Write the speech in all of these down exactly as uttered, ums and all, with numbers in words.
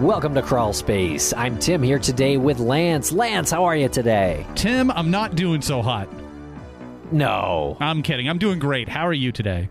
Welcome to Crawl Space. I'm Tim here today with Lance. Lance, how are you today? Tim, I'm not doing so hot. No. I'm kidding. I'm doing great. How are you today?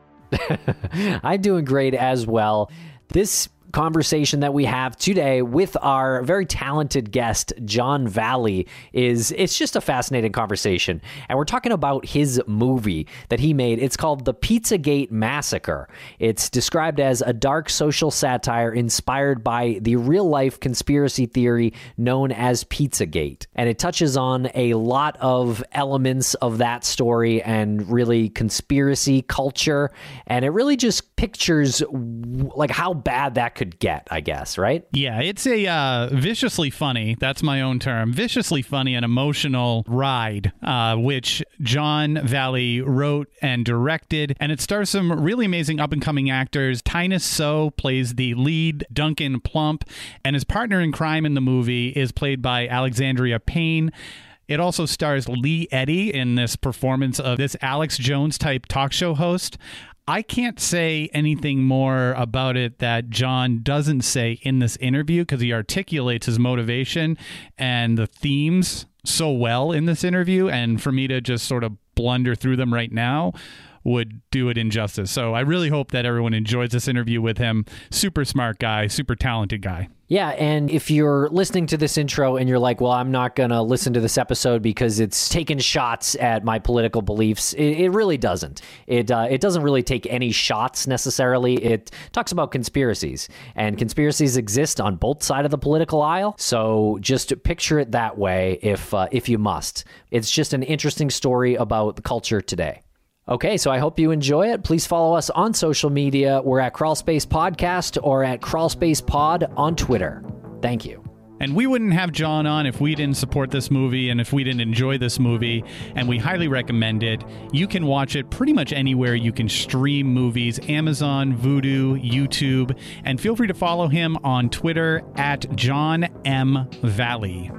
I'm doing great as well. This conversation that we have today with our very talented guest, John Vallee, is it's just a fascinating conversation. And we're talking about his movie that he made. It's called The Pizzagate Massacre. It's described as a dark social satire inspired by the real-life conspiracy theory known as Pizzagate. And it touches on a lot of elements of that story and really conspiracy culture. And it really just pictures like how bad that could get, I guess, right? Yeah, it's a uh, viciously funny, that's my own term, viciously funny and emotional ride, uh, which John Vallee wrote and directed. And it stars some really amazing up-and-coming actors. Tynus So plays the lead, Duncan Plump, and his partner in crime in the movie is played by Alexandria Payne. It also stars Lee Eddy in this performance of this Alex Jones-type talk show host. I can't say anything more about it that John doesn't say in this interview because he articulates his motivation and the themes so well in this interview. And for me to just sort of blunder through them right now would do it injustice. So I really hope that everyone enjoys this interview with him. Super smart guy, super talented guy. Yeah, and if you're listening to this intro and you're like, well, I'm not going to listen to this episode because it's taking shots at my political beliefs, it, it really doesn't. It uh, it doesn't really take any shots necessarily. It talks about conspiracies, and conspiracies exist on both sides of the political aisle, so just picture it that way if uh, if you must. It's just an interesting story about the culture today. Okay, so I hope you enjoy it. Please follow us on social media. We're at Crawlspace Podcast or at Crawlspace Pod on Twitter. Thank you. And we wouldn't have John on if we didn't support this movie and if we didn't enjoy this movie, and we highly recommend it. You can watch it pretty much anywhere you can stream movies, Amazon, Vudu, YouTube, and feel free to follow him on Twitter at John M. Vallee.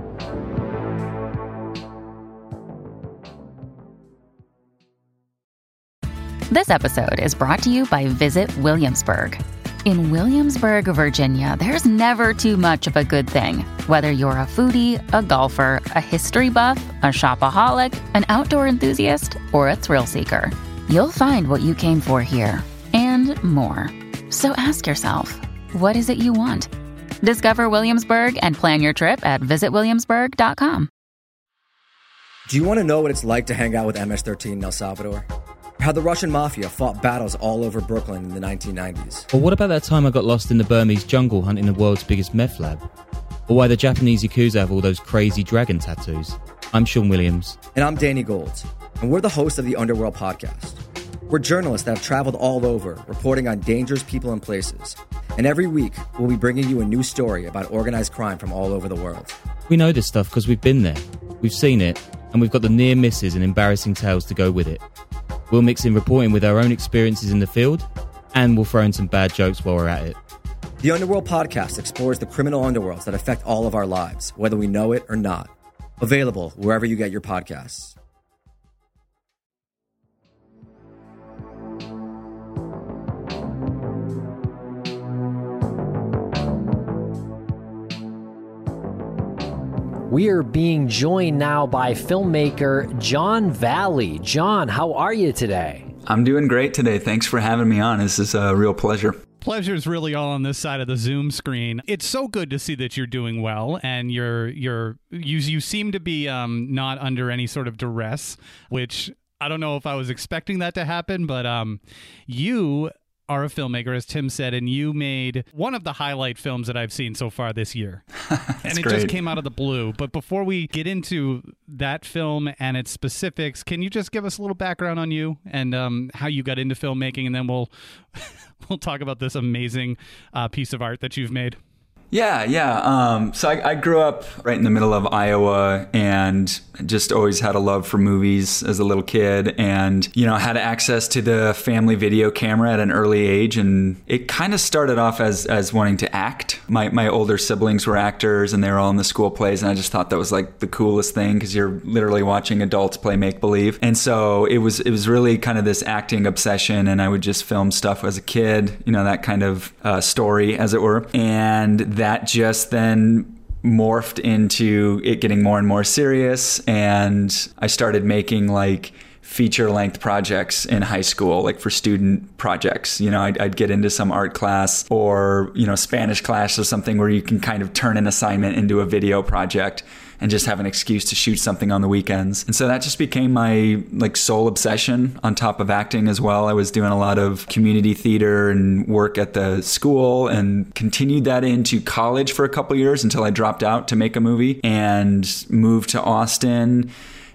This episode is brought to you by Visit Williamsburg. In Williamsburg, Virginia, there's never too much of a good thing. Whether you're a foodie, a golfer, a history buff, a shopaholic, an outdoor enthusiast, or a thrill seeker, you'll find what you came for here and more. So ask yourself, what is it you want? Discover Williamsburg and plan your trip at visit williamsburg dot com. Do you want to know what it's like to hang out with M S thirteen in El Salvador? How the Russian mafia fought battles all over Brooklyn in the nineteen nineties. Or what about that time I got lost in the Burmese jungle hunting the world's biggest meth lab? Or why the Japanese Yakuza have all those crazy dragon tattoos? I'm Sean Williams. And I'm Danny Gold. And we're the hosts of the Underworld Podcast. We're journalists that have traveled all over, reporting on dangerous people and places. And every week, we'll be bringing you a new story about organized crime from all over the world. We know this stuff because we've been there. We've seen it. And we've got the near misses and embarrassing tales to go with it. We'll mix in reporting with our own experiences in the field, and we'll throw in some bad jokes while we're at it. The Underworld Podcast explores the criminal underworlds that affect all of our lives, whether we know it or not. Available wherever you get your podcasts. We are being joined now by filmmaker John Vallee. John, how are you today? I'm doing great today. Thanks for having me on. This is a real pleasure. Pleasure's really all on this side of the Zoom screen. It's so good to see that you're doing well, and you're you're you you seem to be um, not under any sort of duress, which I don't know if I was expecting that to happen, but um, you are a filmmaker, as Tim said, and you made one of the highlight films that I've seen so far this year. And it great. just came out of the blue. But before we get into that film and its specifics, can you just give us a little background on you and um, how you got into filmmaking, and then we'll we'll talk about this amazing uh, piece of art that you've made. Yeah, yeah. Um, so I, I grew up right in the middle of Iowa and just always had a love for movies as a little kid, and, you know, had access to the family video camera at an early age. And it kind of started off as, as wanting to act. My, my older siblings were actors and they were all in the school plays. And I just thought that was like the coolest thing because you're literally watching adults play make-believe. And so it was, it was really kind of this acting obsession. And I would just film stuff as a kid, you know, that kind of uh, story, as it were. And that just then morphed into it getting more and more serious. And I started making like feature length projects in high school, like for student projects. You know, I'd, I'd get into some art class or, you know, Spanish class or something where you can kind of turn an assignment into a video project and just have an excuse to shoot something on the weekends. And so that just became my like sole obsession on top of acting as well. I was doing a lot of community theater and work at the school and continued that into college for a couple years until I dropped out to make a movie and moved to Austin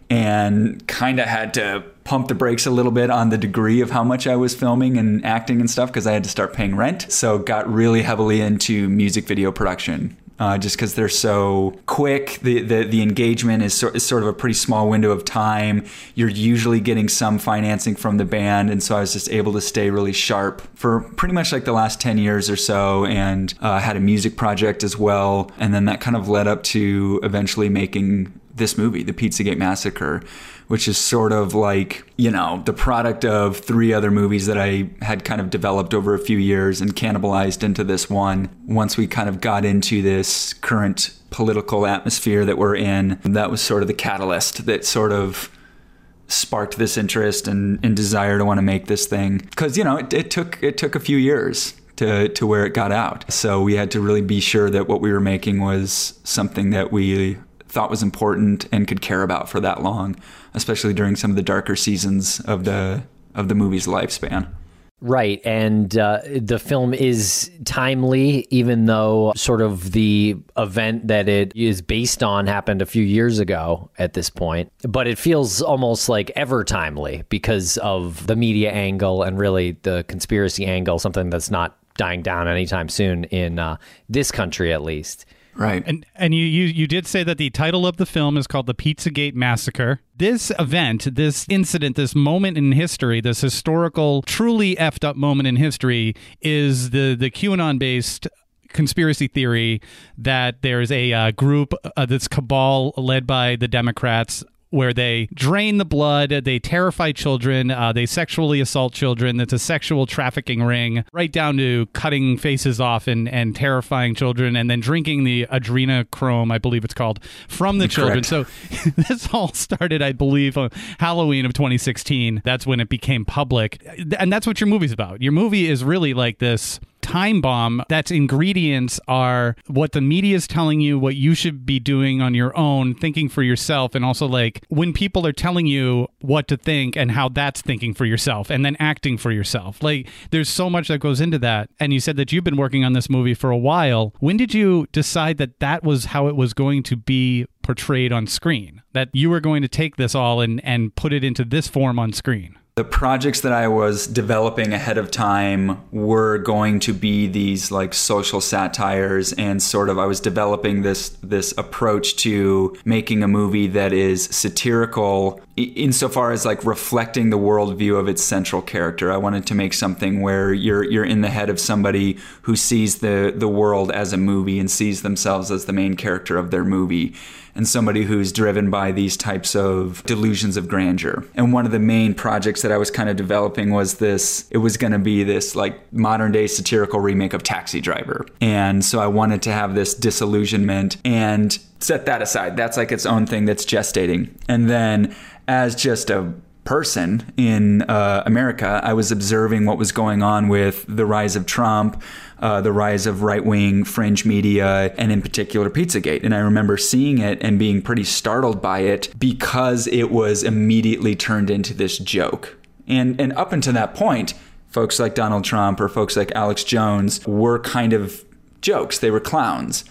and kind of had to pump the brakes a little bit on the degree of how much I was filming and acting and stuff because I had to start paying rent. So got really heavily into music video production. Uh, just because they're so quick, the, the, the engagement is, so, is sort of a pretty small window of time. You're usually getting some financing from the band. And so I was just able to stay really sharp for pretty much like the last ten years or so, and uh, had a music project as well. And then that kind of led up to eventually making this movie, The Pizzagate Massacre, which is sort of like, you know, the product of three other movies that I had kind of developed over a few years and cannibalized into this one. Once we kind of got into this current political atmosphere that we're in, that was sort of the catalyst that sort of sparked this interest and, and desire to want to make this thing. Because, you know, it, it took it took a few years to, to where it got out. So we had to really be sure that what we were making was something that we thought was important and could care about for that long, especially during some of the darker seasons of the of the movie's lifespan. Right, and uh, the film is timely, even though sort of the event that it is based on happened a few years ago at this point. But it feels almost like ever timely because of the media angle and really the conspiracy angle, something that's not dying down anytime soon in uh, this country, at least. Right. And and you, you you did say that the title of the film is called The Pizzagate Massacre. This event, this incident, this moment in history, this historical, truly effed up moment in history is the, the QAnon-based conspiracy theory that there's a uh, group, uh, this cabal led by the Democrats, where they drain the blood, they terrify children, uh, they sexually assault children. It's a sexual trafficking ring, right down to cutting faces off and, and terrifying children, and then drinking the adrenochrome, I believe it's called, from the children. Correct. So this all started, I believe, on Halloween of twenty sixteen. That's when it became public. And that's what your movie's about. Your movie is really like this time bomb that's ingredients are what the media is telling you, what you should be doing on your own, thinking for yourself, and also like when people are telling you what to think and how that's thinking for yourself and then acting for yourself. Like there's so much that goes into that. And you said that you've been working on this movie for a while. When did you decide that that was how it was going to be portrayed on screen, that you were going to take this all and, and put it into this form on screen? The projects that I was developing ahead of time were going to be these like social satires, and sort of I was developing this this approach to making a movie that is satirical insofar as like reflecting the worldview of its central character. I wanted to make something where you're you're in the head of somebody who sees the the world as a movie and sees themselves as the main character of their movie, and somebody who's driven by these types of delusions of grandeur. And one of the main projects that I was kind of developing was this, it was going to be this like modern day satirical remake of Taxi Driver. And so I wanted to have this disillusionment and set that aside. That's like its own thing that's gestating. And then as just a person in uh, America, I was observing what was going on with the rise of Trump, uh, the rise of right-wing fringe media, and in particular Pizzagate. And I remember seeing it and being pretty startled by it because it was immediately turned into this joke. And and up until that point, folks like Donald Trump or folks like Alex Jones were kind of jokes. They were clowns.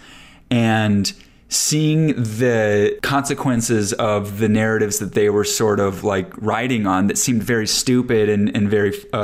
And seeing the consequences of the narratives that they were sort of like riding on that seemed very stupid and, and very uh,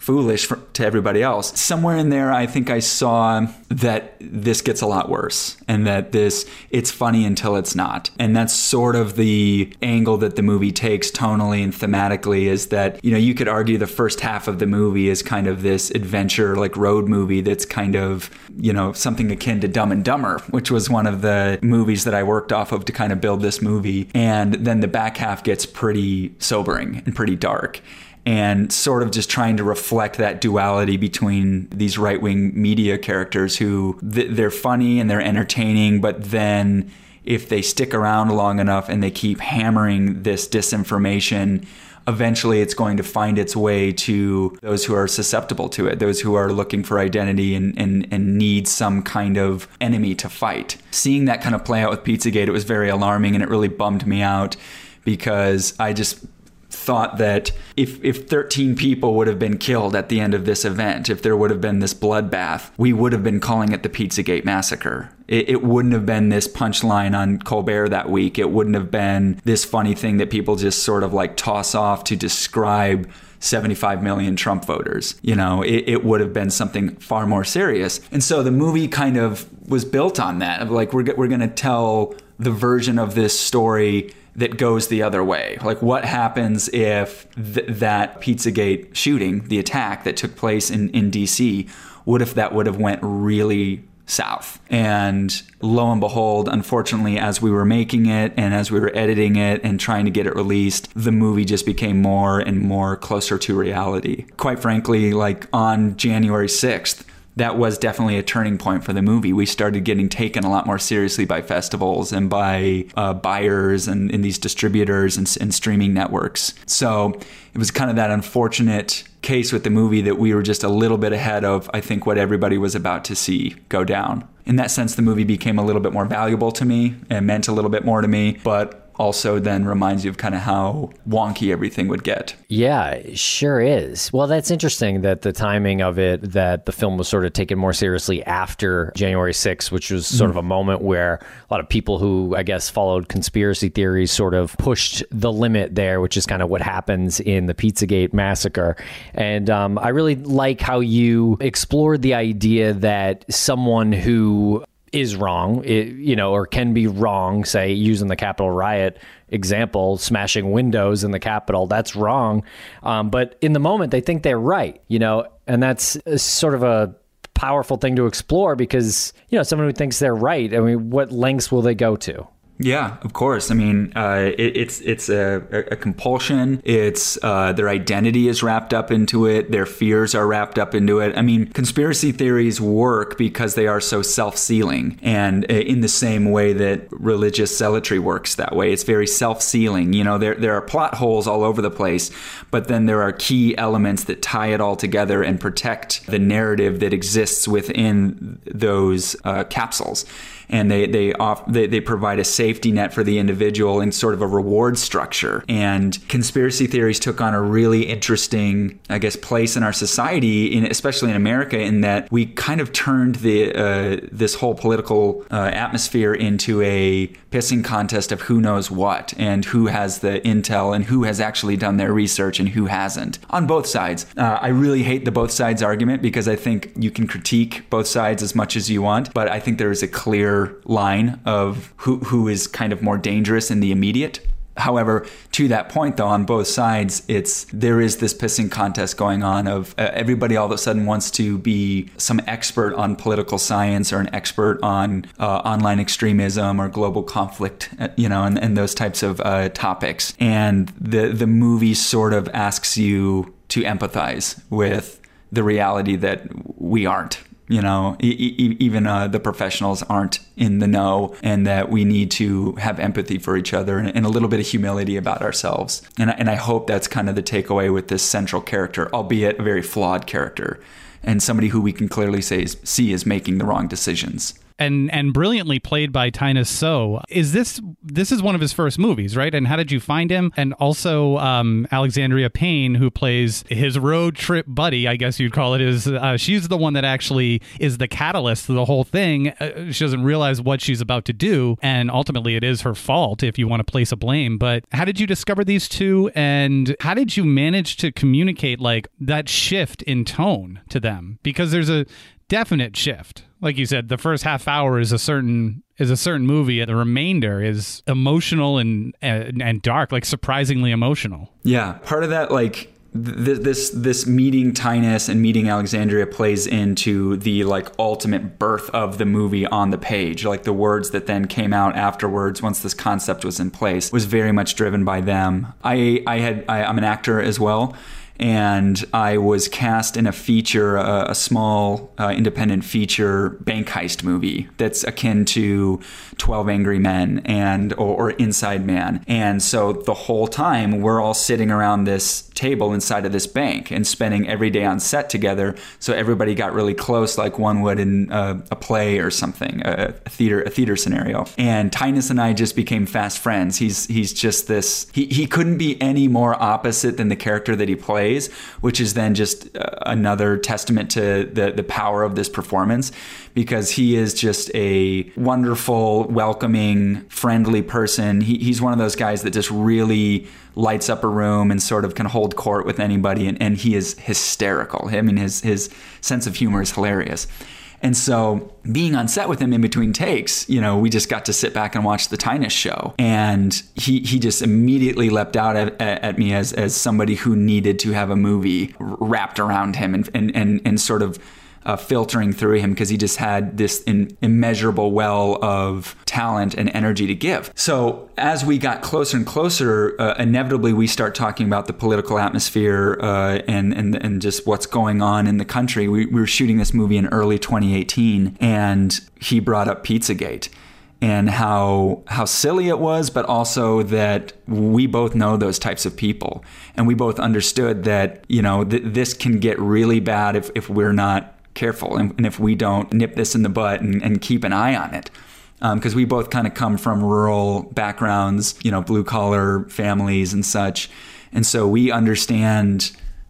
foolish for, to everybody else. Somewhere in there, I think I saw that this gets a lot worse and that this, it's funny until it's not. And that's sort of the angle that the movie takes tonally and thematically, is that, you know, you could argue the first half of the movie is kind of this adventure, like road movie that's kind of, you know, something akin to Dumb and Dumber, which was one of the movies that I worked off of to kind of build this movie. And then the back half gets pretty sobering and pretty dark, and sort of just trying to reflect that duality between these right-wing media characters who th- they're funny and they're entertaining, but then if they stick around long enough and they keep hammering this disinformation, eventually it's going to find its way to those who are susceptible to it, those who are looking for identity and, and, and need some kind of enemy to fight. Seeing that kind of play out with Pizzagate, it was very alarming, and it really bummed me out, because I just thought that if if thirteen people would have been killed at the end of this event, if there would have been this bloodbath, we would have been calling it the Pizzagate Massacre. It, it wouldn't have been this punchline on Colbert that week. It wouldn't have been this funny thing that people just sort of like toss off to describe seventy-five million Trump voters. You know, it, it would have been something far more serious. And so the movie kind of was built on that, of like, we're, we're going to tell the version of this story that goes the other way. Like, what happens if th- that Pizzagate shooting, the attack that took place in, in D C, what if that would have went really south? And lo and behold, unfortunately, as we were making it and as we were editing it and trying to get it released, the movie just became more and more closer to reality. Quite frankly, like on January sixth, that was definitely a turning point for the movie. We started getting taken a lot more seriously by festivals and by uh, buyers and, and these distributors and, and streaming networks. So it was kind of that unfortunate case with the movie that we were just a little bit ahead of, I think, what everybody was about to see go down. In that sense, the movie became a little bit more valuable to me and meant a little bit more to me, but also then reminds you of kind of how wonky everything would get. Yeah, it sure is. Well, that's interesting that the timing of it, that the film was sort of taken more seriously after January sixth, which was sort mm. of a moment where a lot of people who, I guess, followed conspiracy theories sort of pushed the limit there, which is kind of what happens in the Pizzagate Massacre. And um, I really like how you explored the idea that someone who is wrong, it, you know, or can be wrong, say, using the Capitol riot example, smashing windows in the Capitol, that's wrong. Um, but in the moment, they think they're right, you know, and that's sort of a powerful thing to explore, because, you know, someone who thinks they're right, I mean, what lengths will they go to? Yeah, of course. I mean, uh, it, it's it's a, a compulsion. It's uh, their identity is wrapped up into it. Their fears are wrapped up into it. I mean, conspiracy theories work because they are so self-sealing, and in the same way that religious zealotry works that way. It's very self-sealing. You know, there there are plot holes all over the place, but then there are key elements that tie it all together and protect the narrative that exists within those uh, capsules. And they they, off, they they provide a safety net for the individual and sort of a reward structure. And conspiracy theories took on a really interesting, I guess, place in our society, in, especially in America, in that we kind of turned the uh, this whole political uh, atmosphere into a pissing contest of who knows what and who has the intel and who has actually done their research and who hasn't on both sides. Uh, I really hate the both sides argument, because I think you can critique both sides as much as you want, but I think there is a clear line of who who is kind of more dangerous in the immediate. However, to that point, though, on both sides, it's there is this pissing contest going on of uh, everybody all of a sudden wants to be some expert on political science or an expert on uh, online extremism or global conflict, uh, you know, and, and those types of uh, topics. And the the movie sort of asks you to empathize with the reality that we aren't. You know, e- e- even uh, the professionals aren't in the know, and that we need to have empathy for each other and, and a little bit of humility about ourselves. And, and I hope that's kind of the takeaway with this central character, albeit a very flawed character, and somebody who we can clearly say is, see is making the wrong decisions. and and brilliantly played by Tynes So. Is this this is one of his first movies, right? And how did you find him? And also um, Alexandria Payne, who plays his road trip buddy, I guess you'd call it, is uh, she's the one that actually is the catalyst to the whole thing. Uh, she doesn't realize what she's about to do, and ultimately it is her fault if you want to place a blame. But how did you discover these two, and how did you manage to communicate like that shift in tone to them? Because there's a definite shift. Like you said, the first half hour is a certain is a certain movie, and the remainder is emotional and and, and dark, like surprisingly emotional. Yeah, part of that, like th- this this meeting Tynes and meeting Alexandria plays into the like ultimate birth of the movie on the page. Like the words that then came out afterwards, once this concept was in place, was very much driven by them. I I had I, I'm an actor as well. And I was cast in a feature, a, a small uh, independent feature bank heist movie that's akin to twelve Angry Men and or, or Inside Man. And so the whole time we're all sitting around this table inside of this bank and spending every day on set together. So everybody got really close, like one would in a, a play or something, a, a theater a theater scenario. And Tynes and I just became fast friends. He's he's just this. He he couldn't be any more opposite than the character that he plays. Which is then just another testament to the, the power of this performance, because he is just a wonderful, welcoming, friendly person. He, he's one of those guys that just really lights up a room and sort of can hold court with anybody. And, and he is hysterical. I mean, his, his sense of humor is hilarious. And so being on set with him in between takes, you know, we just got to sit back and watch the Tynes show. And he, he just immediately leapt out at, at me as, as somebody who needed to have a movie wrapped around him and, and, and, and sort of Uh, filtering through him, because he just had this in, immeasurable well of talent and energy to give. So as we got closer and closer, uh, inevitably we start talking about the political atmosphere uh, and, and and just what's going on in the country. We, we were shooting this movie in early twenty eighteen, and he brought up Pizzagate and how how silly it was, but also that we both know those types of people, and we both understood that, you know, th- this can get really bad if if we're not careful, and, and if we don't nip this in the butt and, and keep an eye on it. Because um, we both kind of come from rural backgrounds, you know, blue collar families and such. And so we understand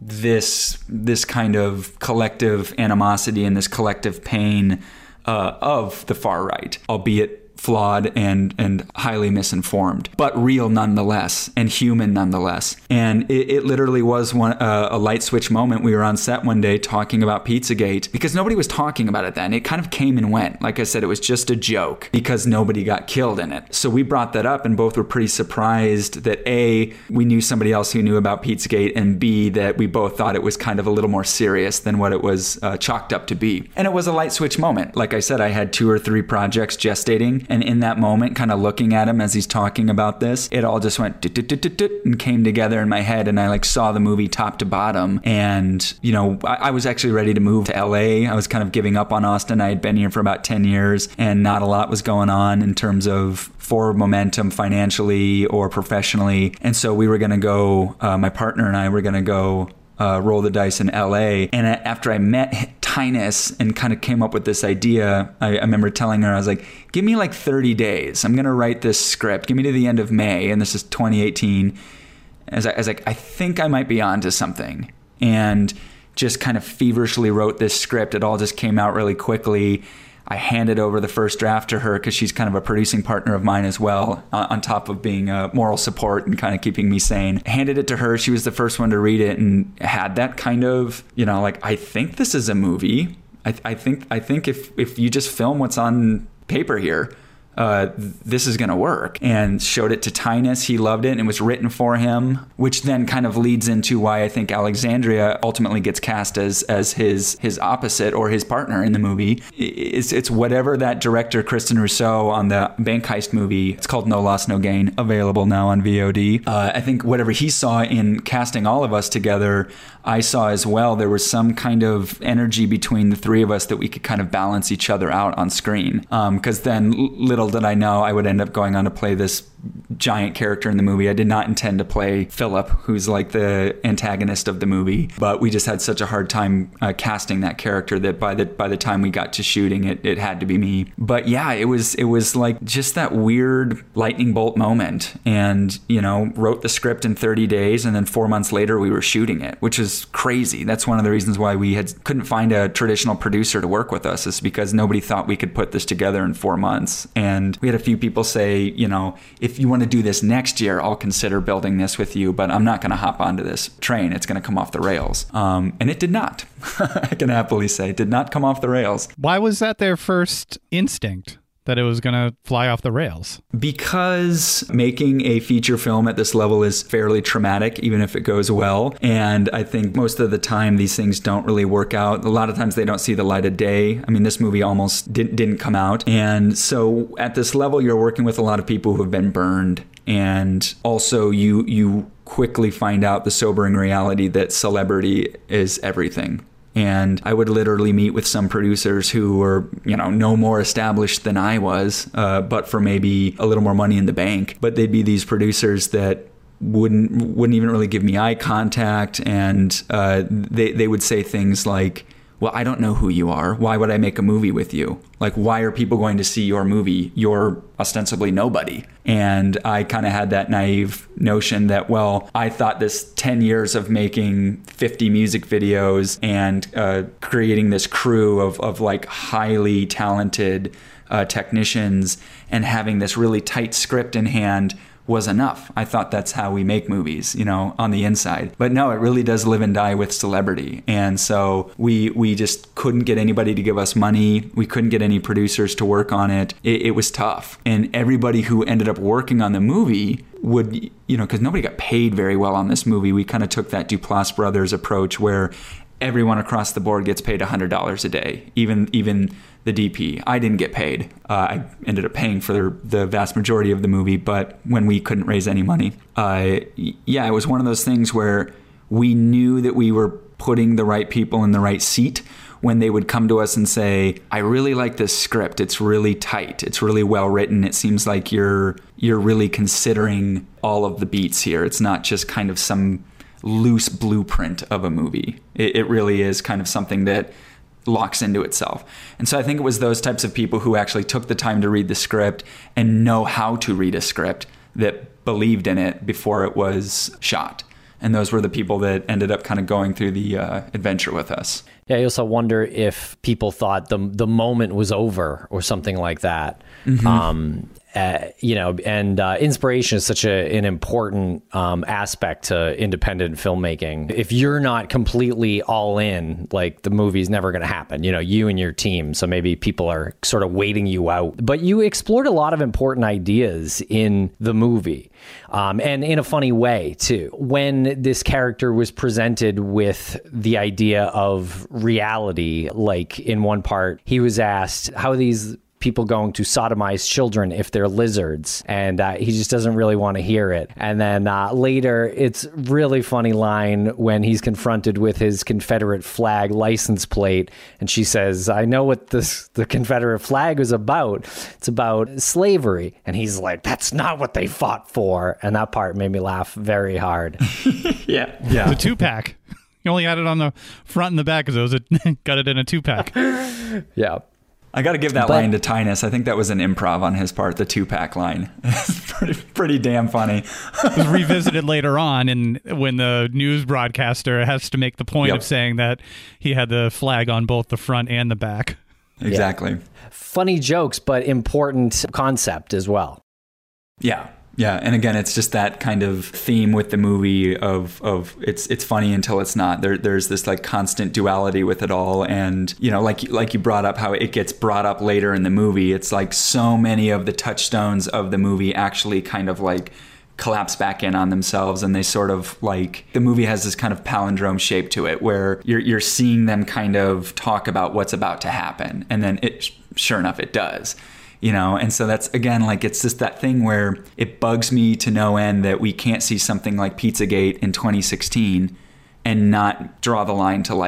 this this kind of collective animosity and this collective pain uh, of the far right, albeit flawed and and highly misinformed, but real nonetheless, and human nonetheless. And it, it literally was one uh, a light switch moment. We were on set one day talking about Pizzagate, because nobody was talking about it then. It kind of came and went. Like I said, it was just a joke because nobody got killed in it. So we brought that up, and both were pretty surprised that A, we knew somebody else who knew about Pizzagate, and B, that we both thought it was kind of a little more serious than what it was uh, chalked up to be. And it was a light switch moment. Like I said, I had two or three projects gestating, and in that moment, kind of looking at him as he's talking about this, it all just went and came together in my head, and I like saw the movie top to bottom. And, you know, I, I was actually ready to move to L A. I was kind of giving up on Austin. I had been here for about ten years, and not a lot was going on in terms of forward momentum financially or professionally. And so we were going to go, uh, my partner and I were going to go Uh, roll the dice in L A. And after I met Tynes and kind of came up with this idea, I, I remember telling her, I was like, give me like thirty days. I'm going to write this script. Give me to the end of May. And this is twenty eighteen. As I, I was like, I think I might be onto something. And just kind of feverishly wrote this script. It all just came out really quickly. I handed over the first draft to her because she's kind of a producing partner of mine as well, uh, on top of being a moral support and kind of keeping me sane. I handed it to her. She was the first one to read it and had that kind of, you know, like, I think this is a movie. I, I think I think if, if you just film what's on paper here, uh, this is going to work. And showed it to Tynes. He loved it, and it was written for him, which then kind of leads into why I think Alexandria ultimately gets cast as as his his opposite or his partner in the movie. It's, it's whatever that director, Kristen Rousseau, on the bank heist movie, it's called No Loss, No Gain, available now on V O D. Uh, I think whatever he saw in casting all of us together, I saw as well. There was some kind of energy between the three of us that we could kind of balance each other out on screen. Because um, then little did I know I would end up going on to play this giant character in the movie. I did not intend to play Philip, who's like the antagonist of the movie, but we just had such a hard time uh, casting that character that by the by the time we got to shooting it, it had to be me. But yeah, it was it was like just that weird lightning bolt moment, and you know, wrote the script in thirty days, and then four months later we were shooting it, which is crazy. That's one of the reasons why we had couldn't find a traditional producer to work with us, is because nobody thought we could put this together in four months. And we had a few people say, you know, if you want to do this next year, I'll consider building this with you, but I'm not going to hop onto this train. It's going to come off the rails. Um, and it did not. I can happily say it did not come off the rails. Why was that their first instinct, that it was going to fly off the rails? Because making a feature film at this level is fairly traumatic, even if it goes well. And I think most of the time these things don't really work out. A lot of times they don't see the light of day. I mean, this movie almost didn't, didn't come out. And so at this level, you're working with a lot of people who have been burned. And also you you quickly find out the sobering reality that celebrity is everything. And I would literally meet with some producers who were, you know, no more established than I was, uh, but for maybe a little more money in the bank. But they'd be these producers that wouldn't wouldn't even really give me eye contact. And uh, they, they would say things like, well, I don't know who you are. Why would I make a movie with you? Like, why are people going to see your movie? You're ostensibly nobody. And I kind of had that naive notion that, well, I thought this ten years of making fifty music videos and uh, creating this crew of, of like highly talented uh, technicians and having this really tight script in hand was enough. I thought that's how we make movies, you know, on the inside. But no, it really does live and die with celebrity. And so we we just couldn't get anybody to give us money. We couldn't get any producers to work on it. It, it was tough. And everybody who ended up working on the movie would, you know, because nobody got paid very well on this movie. We kind of took that Duplass Brothers approach where everyone across the board gets paid one hundred dollars a day, even even the D P. I didn't get paid. Uh, I ended up paying for the, the vast majority of the movie, but when we couldn't raise any money, uh, yeah, it was one of those things where we knew that we were putting the right people in the right seat when they would come to us and say, I really like this script. It's really tight. It's really well written. It seems like you're you're really considering all of the beats here. It's not just kind of some loose blueprint of a movie. It, it really is kind of something that locks into itself. And so I think it was those types of people who actually took the time to read the script and know how to read a script that believed in it before it was shot. And those were the people that ended up kind of going through the uh, adventure with us. Yeah, I also wonder if people thought the the moment was over or something like that. Mm-hmm. Um, uh, you know, and uh, inspiration is such a, an important um, aspect to independent filmmaking. If you're not completely all in, like the movie's never going to happen, you know, you and your team. So maybe people are sort of waiting you out. But you explored a lot of important ideas in the movie. Um, and in a funny way, too. When this character was presented with the idea of reality, like in one part, he was asked, how are these people going to sodomize children if they're lizards? And uh, he just doesn't really want to hear it. And then uh, later, it's really funny line when he's confronted with his Confederate flag license plate. And she says, I know what this the Confederate flag is about. It's about slavery. And he's like, that's not what they fought for. And that part made me laugh very hard. yeah. Yeah. It's a two-pack. You only had it on the front and the back because it was a, got it in a two-pack. Yeah. I got to give that but, line to Tynus. I think that was an improv on his part, the two-pack line. It's pretty, pretty damn funny. It was revisited later on, and when the news broadcaster has to make the point yep. of saying that he had the flag on both the front and the back. Exactly. Yeah. Funny jokes, but important concept as well. Yeah. Yeah, and again, it's just that kind of theme with the movie of of it's it's funny until it's not. There there's this like constant duality with it all, and you know, like like you brought up how it gets brought up later in the movie. It's like so many of the touchstones of the movie actually kind of like collapse back in on themselves, and they sort of like the movie has this kind of palindrome shape to it where you're you're seeing them kind of talk about what's about to happen, and then it sure enough it does. You know, and so that's, again, like, it's just that thing where it bugs me to no end that we can't see something like Pizzagate in twenty sixteen and not draw the line to, like,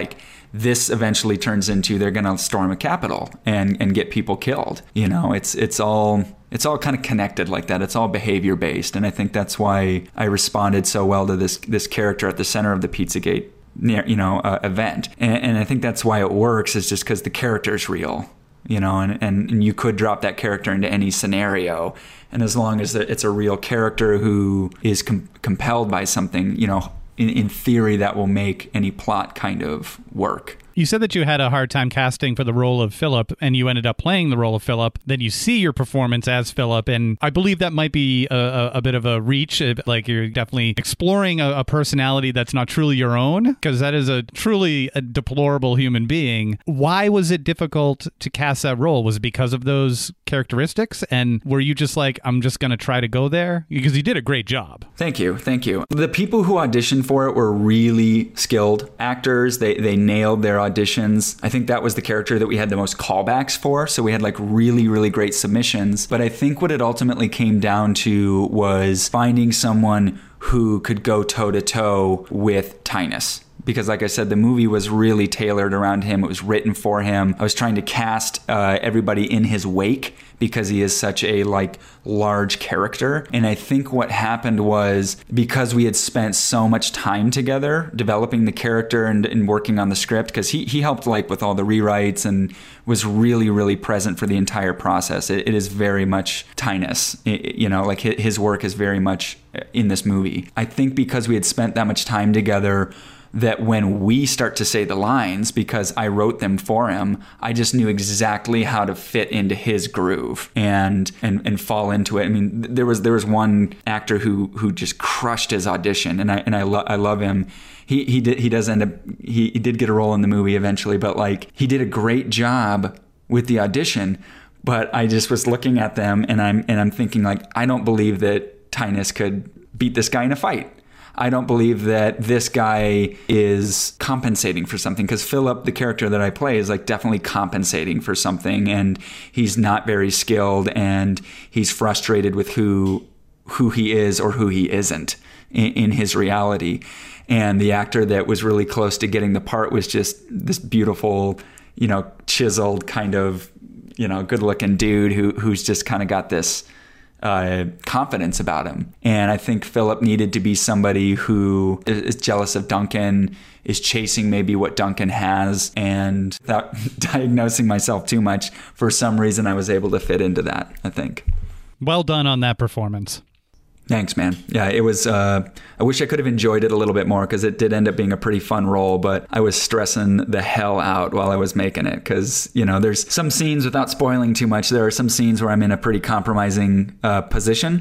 this eventually turns into they're going to storm a Capitol and, and get people killed. You know, it's it's all it's all kind of connected like that. It's all behavior based. And I think that's why I responded so well to this this character at the center of the Pizzagate, you know, uh, event. And, and I think that's why it works, is just because the character is real, you know, and, and, and you could drop that character into any scenario. And as long as it's a real character who is com- compelled by something, you know, in, in theory, that will make any plot kind of work. You said that you had a hard time casting for the role of Philip, and you ended up playing the role of Philip. Then you see your performance as Philip, and I believe that might be a, a, a bit of a reach. Like, you're definitely exploring a, a personality that's not truly your own, because that is a truly a deplorable human being. Why was it difficult to cast that role? Was it because of those characteristics? And were you just like, I'm just going to try to go there? Because you did a great job. Thank you. Thank you. The people who auditioned for it were really skilled actors. They, they nailed their auditions. I think that was the character that we had the most callbacks for. So we had like really, really great submissions. But I think what it ultimately came down to was finding someone who could go toe to toe with Tynus. Because like I said, the movie was really tailored around him. It was written for him. I was trying to cast uh, everybody in his wake because he is such a like large character. And I think what happened was, because we had spent so much time together developing the character and, and working on the script, because he, he helped like with all the rewrites and was really, really present for the entire process. It, it is very much Tynus, it, you know, like his work is very much in this movie. I think because we had spent that much time together, that when we start to say the lines, because I wrote them for him, I just knew exactly how to fit into his groove and and, and fall into it. I mean, there was there was one actor who who just crushed his audition, and I and I, lo- I love him. He he did he does end up he, he did get a role in the movie eventually, but like he did a great job with the audition. But I just was looking at them and I'm and I'm thinking like, I don't believe that Tynus could beat this guy in a fight. I don't believe that this guy is compensating for something, because Philip, the character that I play, is like definitely compensating for something, and he's not very skilled, and he's frustrated with who who he is or who he isn't in, in his reality. And the actor that was really close to getting the part was just this beautiful, you know, chiseled kind of, you know, good-looking dude who who's just kind of got this Uh, confidence about him. And I think Philip needed to be somebody who is jealous of Duncan, is chasing maybe what Duncan has, and without diagnosing myself too much, for some reason I was able to fit into that, I think. Well done on that performance. Thanks, man. Yeah, it was, uh, I wish I could have enjoyed it a little bit more, because it did end up being a pretty fun role, but I was stressing the hell out while I was making it, because, you know, there's some scenes, without spoiling too much, there are some scenes where I'm in a pretty compromising uh, position.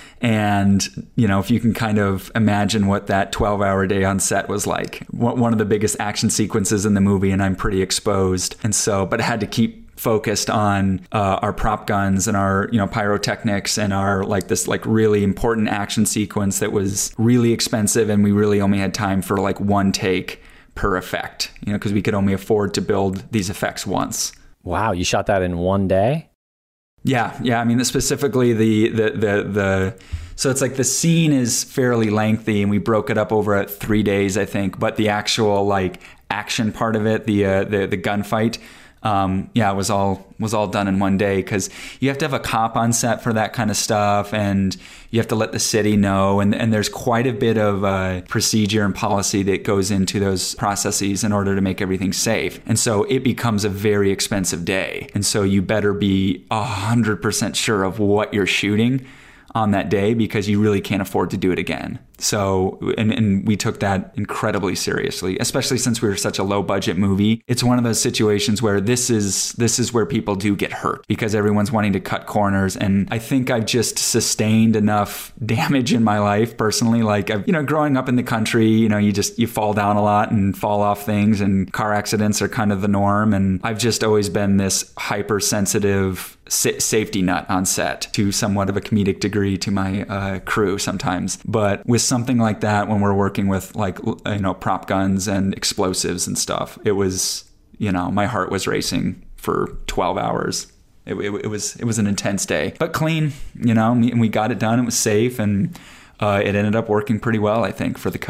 And, you know, if you can kind of imagine what that twelve hour day on set was like, one of the biggest action sequences in the movie, and I'm pretty exposed. And so, but I had to keep focused on uh, our prop guns and our, you know, pyrotechnics and our like this like really important action sequence that was really expensive, and we really only had time for like one take per effect, you know, because we could only afford to build these effects once. Wow, you shot that in one day? Yeah, yeah. I mean, specifically the the the the. So it's like the scene is fairly lengthy, and we broke it up over three days, I think. But the actual like action part of it, the uh, the the gunfight. Um, yeah, it was all was all done in one day, because you have to have a cop on set for that kind of stuff, and you have to let the city know, and, and there's quite a bit of uh, procedure and policy that goes into those processes in order to make everything safe. And so it becomes a very expensive day, and so you better be a hundred percent sure of what you're shooting on that day, because you really can't afford to do it again. So, and, and we took that incredibly seriously, especially since we were such a low budget movie. It's one of those situations where this is, this is where people do get hurt, because everyone's wanting to cut corners. And I think I've just sustained enough damage in my life personally. Like, I've, you know, growing up in the country, you know, you just, you fall down a lot and fall off things, and car accidents are kind of the norm. And I've just always been this hypersensitive sa- safety nut on set, to somewhat of a comedic degree to my uh, crew sometimes. But with something like that, when we're working with like, you know, prop guns and explosives and stuff, it was, you know, my heart was racing for twelve hours. It, it, it was it was an intense day, but clean, you know, and we got it done. It was safe, and uh, it ended up working pretty well, I think, for the cut.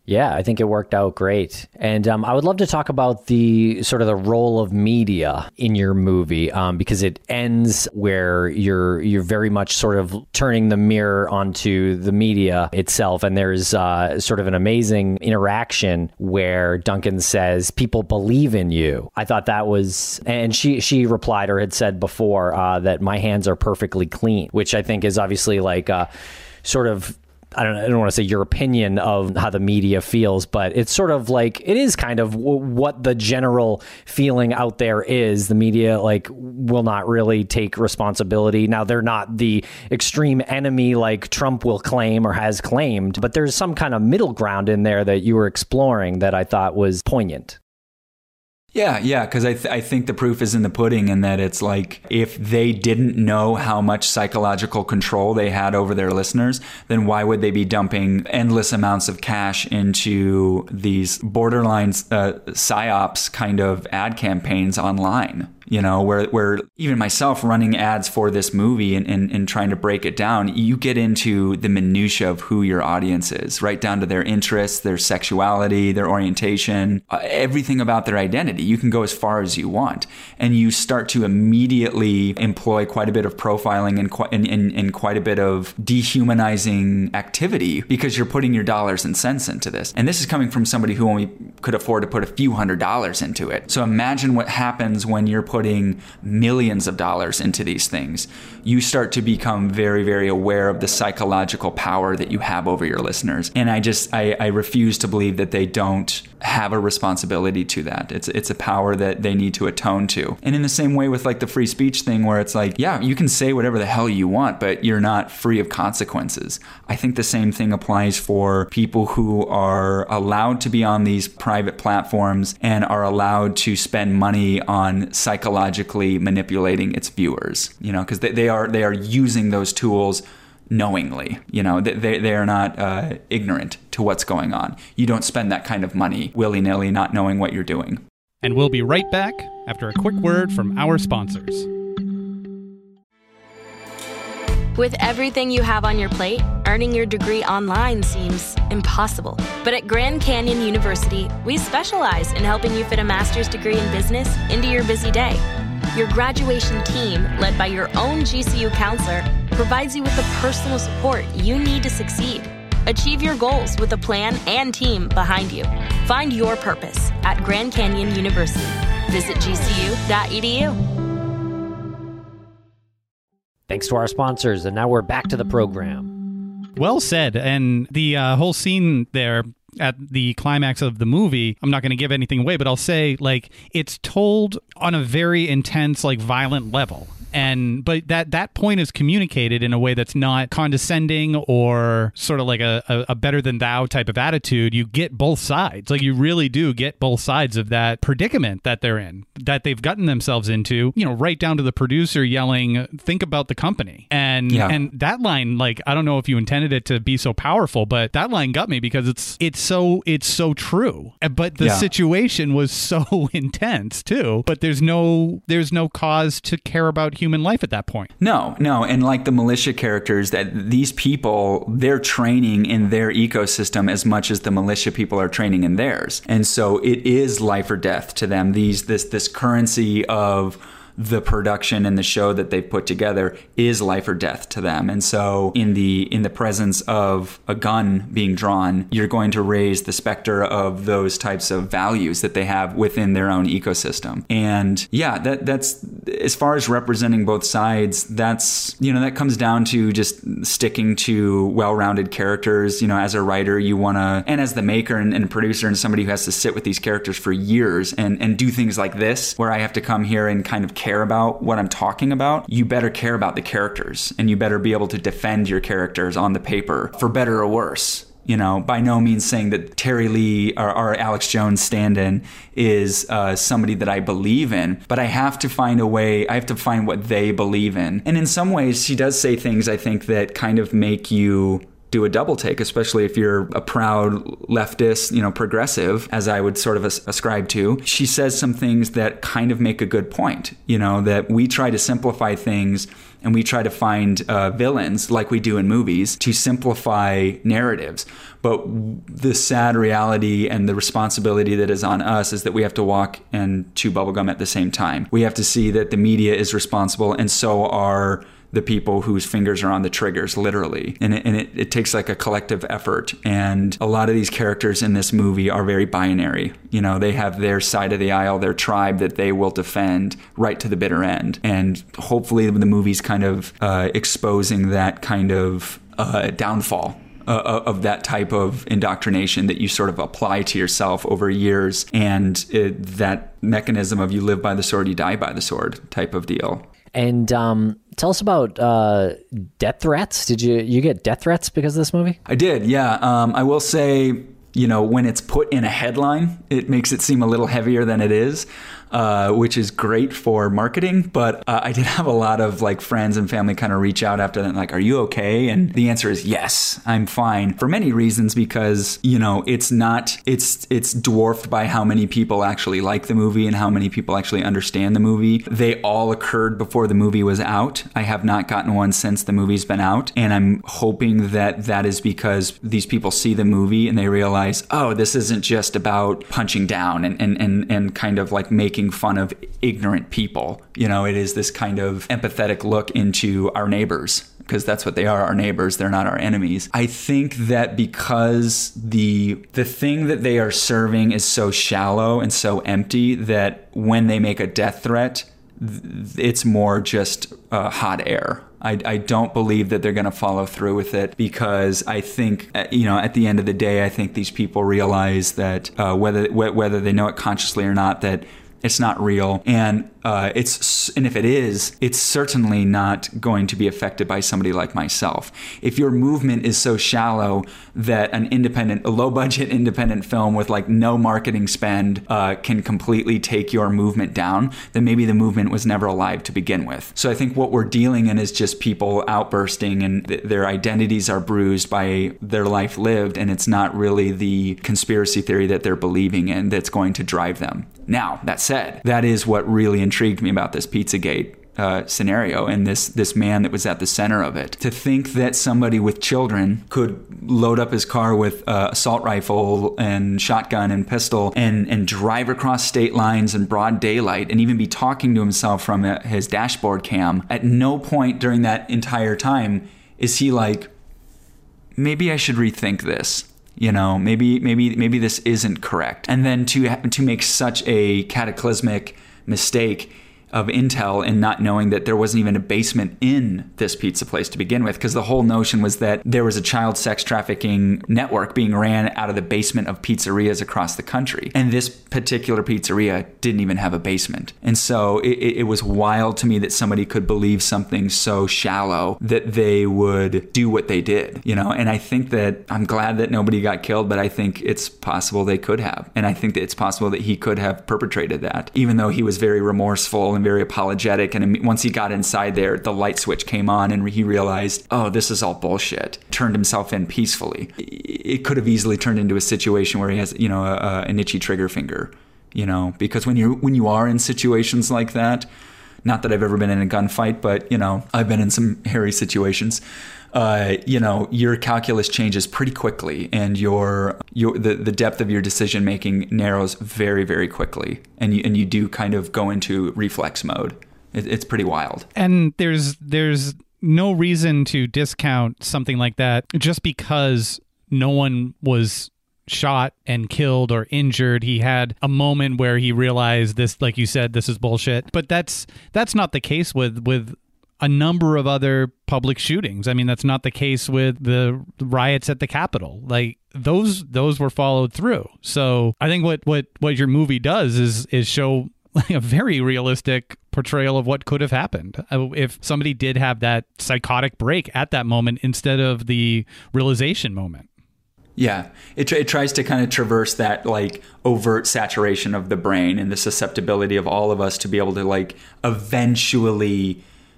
Yeah, I think it worked out great. And um, I would love to talk about the sort of the role of media in your movie, um, because it ends where you're you're very much sort of turning the mirror onto the media itself. And there's uh, sort of an amazing interaction where Duncan says, people believe in you. I thought that was, and she, she replied or had said before uh, that my hands are perfectly clean, which I think is obviously like uh, sort of, I don't, I don't want to say your opinion of how the media feels, but it's sort of like, it is kind of w- what the general feeling out there is. The media like will not really take responsibility. Now, they're not the extreme enemy like Trump will claim or has claimed, but there's some kind of middle ground in there that you were exploring that I thought was poignant. Yeah, yeah, because I, th- I think the proof is in the pudding, in that it's like, if they didn't know how much psychological control they had over their listeners, then why would they be dumping endless amounts of cash into these borderline uh, psyops kind of ad campaigns online? You know, where where even myself running ads for this movie and, and, and trying to break it down, you get into the minutia of who your audience is, right down to their interests, their sexuality, their orientation, uh, everything about their identity. You can go as far as you want. And you start to immediately employ quite a bit of profiling and, qu- and, and, and quite a bit of dehumanizing activity, because you're putting your dollars and cents into this. And this is coming from somebody who only could afford to put a few hundred dollars into it. So imagine what happens when you're putting putting millions of dollars into these things. You start to become very, very aware of the psychological power that you have over your listeners. And I just, I, I refuse to believe that they don't have a responsibility to that. It's it's a power that they need to atone to. And in the same way with like the free speech thing, where it's like, yeah, you can say whatever the hell you want, but you're not free of consequences. I think the same thing applies for people who are allowed to be on these private platforms and are allowed to spend money on psychologically manipulating its viewers, you know, because they, they are they are using those tools knowingly. You know, they, they are not uh, ignorant to what's going on. You don't spend that kind of money willy-nilly, not knowing what you're doing. And we'll be right back after a quick word from our sponsors. With everything you have on your plate, earning your degree online seems impossible. But at Grand Canyon University, we specialize in helping you fit a master's degree in business into your busy day. Your graduation team, led by your own G C U counselor, provides you with the personal support you need to succeed. Achieve your goals with a plan and team behind you. Find your purpose at Grand Canyon University. Visit g c u dot e d u. Thanks to our sponsors, and now we're back to the program. Well said. And the uh, whole scene there at the climax of the movie, I'm not going to give anything away, but I'll say, like, it's told on a very intense, like, violent level. And but that that point is communicated in a way that's not condescending or sort of like a, a, a better than thou type of attitude. You get both sides. Like, you really do get both sides of that predicament that they're in, that they've gotten themselves into, you know, right down to the producer yelling, think about the company. And yeah. and that line, like, I don't know if you intended it to be so powerful, but that line got me because it's it's so it's so true. But the yeah. situation was so intense too. But there's no there's no cause to care about human life at that point. No, no. And like the militia characters, that these people, they're training in their ecosystem as much as the militia people are training in theirs. And so it is life or death to them. These this this currency of the production and the show that they've put together is life or death to them. And so in the in the presence of a gun being drawn, you're going to raise the specter of those types of values that they have within their own ecosystem. And yeah, that that's as far as representing both sides, that's, you know, that comes down to just sticking to well-rounded characters. You know, as a writer, you want to, and as the maker and, and producer and somebody who has to sit with these characters for years and, and do things like this, where I have to come here and kind of care about what I'm talking about, you better care about the characters, and you better be able to defend your characters on the paper, for better or worse. You know, by no means saying that Terry Lee or, or Alex Jones stand-in is uh, somebody that I believe in, but I have to find a way, I have to find what they believe in. And in some ways, she does say things, I think, that kind of make you do a double take, especially if you're a proud leftist, you know, progressive, as I would sort of as- ascribe to. She says some things that kind of make a good point, you know, that we try to simplify things and we try to find uh, villains like we do in movies to simplify narratives. But the sad reality and the responsibility that is on us is that we have to walk and chew bubblegum at the same time. We have to see that the media is responsible, and so are the people whose fingers are on the triggers, literally. And, it, and it, it takes like a collective effort. And a lot of these characters in this movie are very binary. You know, they have their side of the aisle, their tribe that they will defend right to the bitter end. And hopefully the movie's kind of uh, exposing that kind of uh, downfall Uh, of that type of indoctrination that you sort of apply to yourself over years, and it, that mechanism of you live by the sword, you die by the sword type of deal. And um, tell us about uh, death threats. Did you you get death threats because of this movie? I did, yeah. Um, I will say, you know, when it's put in a headline, it makes it seem a little heavier than it is. Uh, which is great for marketing. But uh, I did have a lot of like friends and family kind of reach out after that, like, are you okay? And the answer is yes, I'm fine, for many reasons, because, you know, it's not, it's, it's dwarfed by how many people actually like the movie and how many people actually understand the movie. They all occurred before the movie was out. I have not gotten one since the movie's been out. And I'm hoping that that is because these people see the movie and they realize, oh, this isn't just about punching down and, and, and, and kind of like making fun of ignorant people. You know, it is this kind of empathetic look into our neighbors, because that's what they are, our neighbors. They're not our enemies. I think that because the the thing that they are serving is so shallow and so empty that when they make a death threat, it's more just uh, hot air. I, I don't believe that they're going to follow through with it, because I think, you know, at the end of the day, I think these people realize that uh, whether whether they know it consciously or not, that it's not real. And uh, it's and if it is, it's certainly not going to be affected by somebody like myself. If your movement is so shallow that an independent, a low budget independent film with like no marketing spend uh, can completely take your movement down, then maybe the movement was never alive to begin with. So I think what we're dealing in is just people outbursting, and th- their identities are bruised by their life lived, and it's not really the conspiracy theory that they're believing in that's going to drive them. Now, that said, that is what really intrigued me about this Pizzagate uh, scenario and this this man that was at the center of it. To think that somebody with children could load up his car with uh, assault rifle and shotgun and pistol and, and drive across state lines in broad daylight and even be talking to himself from a, his dashboard cam. At no point during that entire time is he like, maybe I should rethink this. You know, maybe maybe maybe this isn't correct. And then to to make such a cataclysmic mistake of intel and not knowing that there wasn't even a basement in this pizza place to begin with, because the whole notion was that there was a child sex trafficking network being ran out of the basement of pizzerias across the country. And this particular pizzeria didn't even have a basement. And so it, it was wild to me that somebody could believe something so shallow that they would do what they did, you know? And I think that I'm glad that nobody got killed, but I think it's possible they could have. And I think that it's possible that he could have perpetrated that, even though he was very remorseful and very apologetic. And once he got inside there, the light switch came on and he realized, oh, this is all bullshit. Turned himself in peacefully. It could have easily turned into a situation where he has, you know, a, an itchy trigger finger, you know, because when you when you are in situations like that, not that I've ever been in a gunfight, but, you know, I've been in some hairy situations. Uh, you know, your calculus changes pretty quickly, and your your the, the depth of your decision making narrows very, very quickly, and you and you do kind of go into reflex mode. It, it's pretty wild. And there's there's no reason to discount something like that just because no one was shot and killed or injured. He had a moment where he realized this, like you said, this is bullshit. But that's that's not the case with with. a number of other public shootings. I mean, that's not the case with the riots at the Capitol. Like those, those were followed through. So I think what, what, what your movie does is, is show like a very realistic portrayal of what could have happened if somebody did have that psychotic break at that moment instead of the realization moment. Yeah, it, it tries to kind of traverse that like overt saturation of the brain and the susceptibility of all of us to be able to like eventually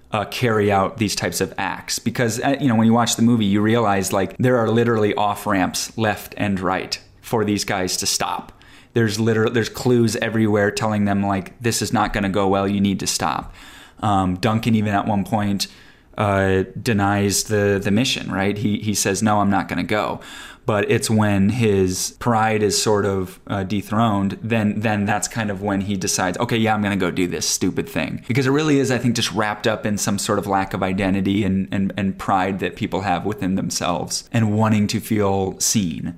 uh, carry out these types of acts. Because, uh, you know, when you watch the movie, you realize like there are literally off ramps left and right for these guys to stop. There's literally there's clues everywhere telling them like this is not going to go well. You need to stop. Um, Duncan even at one point uh, denies the the mission. Right? He he says no, I'm not going to go. But it's when his pride is sort of uh, dethroned, then then that's kind of when he decides, okay, yeah, I'm going to go do this stupid thing. Because it really is, I think, just wrapped up in some sort of lack of identity and and, and pride that people have within themselves and wanting to feel seen.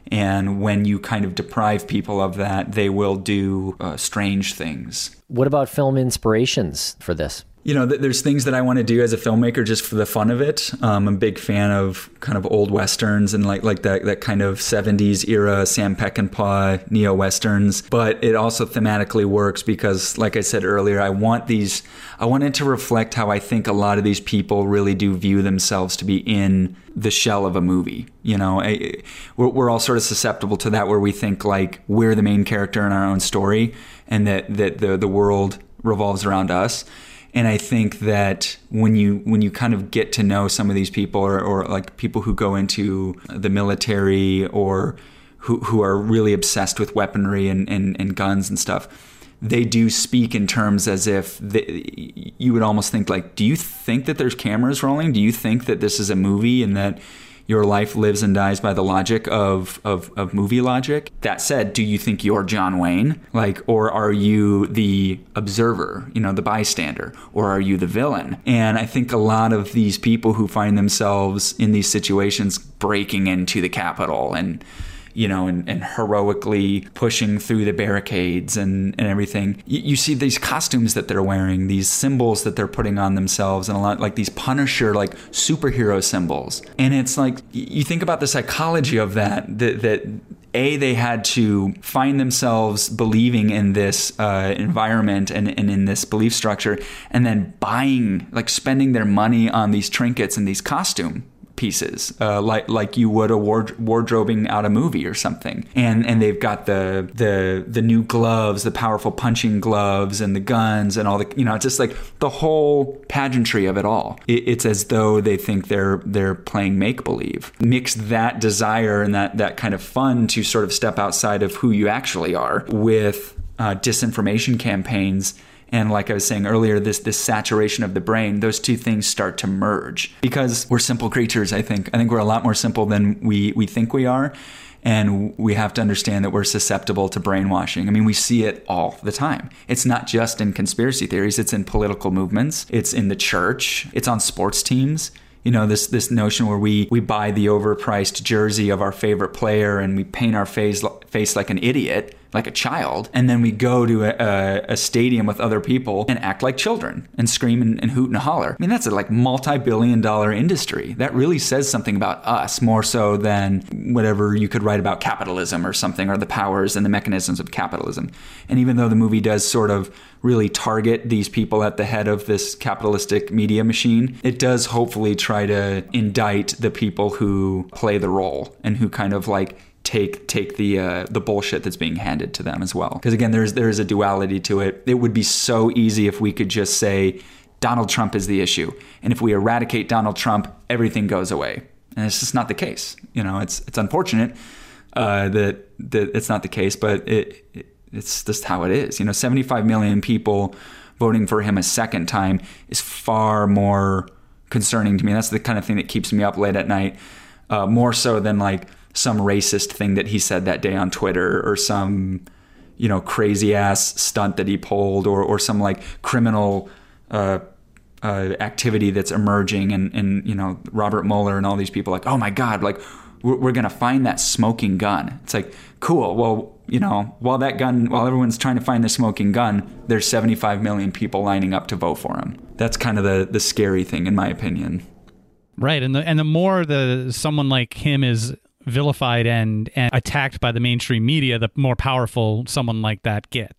And when you kind of deprive people of that, they will do uh, strange things. What about film inspirations for this? You know, there's things that I want to do as a filmmaker just for the fun of it. Um, I'm a big fan of kind of old Westerns and like like that that kind of seventies era Sam Peckinpah neo-Westerns. But it also thematically works because, like I said earlier, I want these, I want it to reflect how I think a lot of these people really do view themselves to be in the shell of a movie. You know, I, we're, we're all sort of susceptible to that where we think like we're the main character in our own story and that, that the, the world revolves around us. And I think that when you when you kind of get to know some of these people or, or like people who go into the military or who, who are really obsessed with weaponry and, and, and guns and stuff, they do speak in terms as if they, you would almost think like, do you think that there's cameras rolling? Do you think that this is a movie and that your life lives and dies by the logic of, of, of movie logic? That said, do you think you're John Wayne? Like, or are you the observer, you know, the bystander? Or are you the villain? And I think a lot of these people who find themselves in these situations breaking into the Capitol and, you know, and, and heroically pushing through the barricades and, and everything. You, you see these costumes that they're wearing, these symbols that they're putting on themselves, and a lot like these Punisher, like superhero symbols. And it's like, you think about the psychology of that, that, that A, they had to find themselves believing in this uh, environment and, and in this belief structure, and then buying, like spending their money on these trinkets and these costume pieces, uh, like like you would a ward- wardrobing out a movie or something, and and they've got the the the new gloves, the powerful punching gloves, and the guns, and all the, you know, it's just like the whole pageantry of it all. It, it's as though they think they're they're playing make believe. Mix that desire and that that kind of fun to sort of step outside of who you actually are with uh, disinformation campaigns. And like I was saying earlier, this this saturation of the brain, those two things start to merge because we're simple creatures, I think. I think we're a lot more simple than we, we think we are. And we have to understand that we're susceptible to brainwashing. I mean, we see it all the time. It's not just in conspiracy theories. It's in political movements. It's in the church. It's on sports teams. You know, this this notion where we, we buy the overpriced jersey of our favorite player and we paint our face, face like an idiot, like a child, and then we go to a, a stadium with other people and act like children and scream and, and hoot and holler. I mean, that's a like multi-billion dollar industry. That really says something about us more so than whatever you could write about capitalism or something, or the powers and the mechanisms of capitalism. And even though the movie does sort of really target these people at the head of this capitalistic media machine, it does hopefully try to indict the people who play the role and who kind of like take take the uh, the bullshit that's being handed to them as well. Because again, there's there is a duality to it. It would be so easy if we could just say Donald Trump is the issue, and if we eradicate Donald Trump, everything goes away. And it's just not the case. You know, it's it's unfortunate uh, that that it's not the case, but it, it it's just how it is. You know, seventy-five million people voting for him a second time is far more concerning to me. That's the kind of thing that keeps me up late at night, uh, more so than like some racist thing that he said that day on Twitter, or some, you know, crazy ass stunt that he pulled, or or some like criminal uh, uh, activity that's emerging, and and you know, Robert Mueller and all these people like, oh my God, like we're, we're gonna find that smoking gun. It's like, cool. Well, you know, while that gun, while everyone's trying to find the smoking gun, there's seventy-five million people lining up to vote for him. That's kind of the the scary thing, in my opinion. Right, and the and the more the someone like him is vilified and, and attacked by the mainstream media, the more powerful someone like that gets.